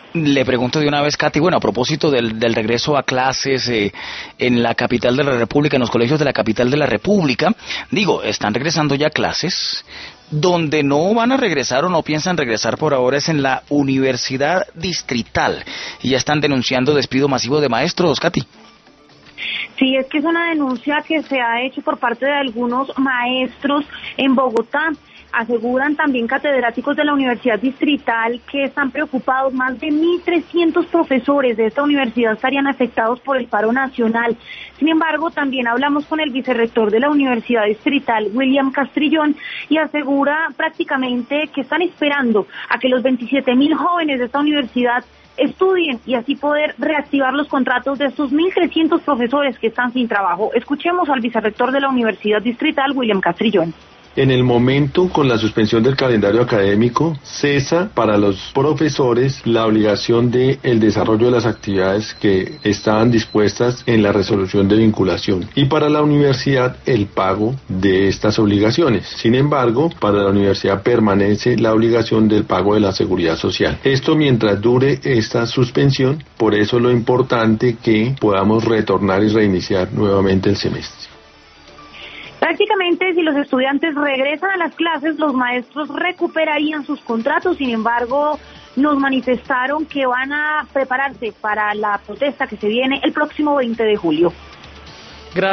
Le pregunto de una vez, Katy, bueno, a propósito del regreso a clases en la capital de la República, en los colegios de la capital de la República, digo, están regresando ya clases. Donde no van a regresar o no piensan regresar por ahora es en la Universidad Distrital. Y ya están denunciando despido masivo de maestros, Katy. Sí, es que es una denuncia que se ha hecho por parte de algunos maestros en Bogotá. Aseguran también catedráticos de la Universidad Distrital que están preocupados. Más de 1.300 profesores de esta universidad estarían afectados por el paro nacional. Sin embargo, también hablamos con el vicerrector de la Universidad Distrital, William Castrillón, y asegura prácticamente que están esperando a que los 27.000 jóvenes de esta universidad estudien y así poder reactivar los contratos de estos 1.300 profesores que están sin trabajo. Escuchemos al vicerrector de la Universidad Distrital, William Castrillón. En el momento, con la suspensión del calendario académico, cesa para los profesores la obligación de el desarrollo de las actividades que estaban dispuestas en la resolución de vinculación, y para la universidad el pago de estas obligaciones. Sin embargo, para la universidad permanece la obligación del pago de la seguridad social. Esto mientras dure esta suspensión, por eso lo importante que podamos retornar y reiniciar nuevamente el semestre. Prácticamente, si los estudiantes regresan a las clases, los maestros recuperarían sus contratos. Sin embargo, nos manifestaron que van a prepararse para la protesta que se viene el próximo 20 de julio.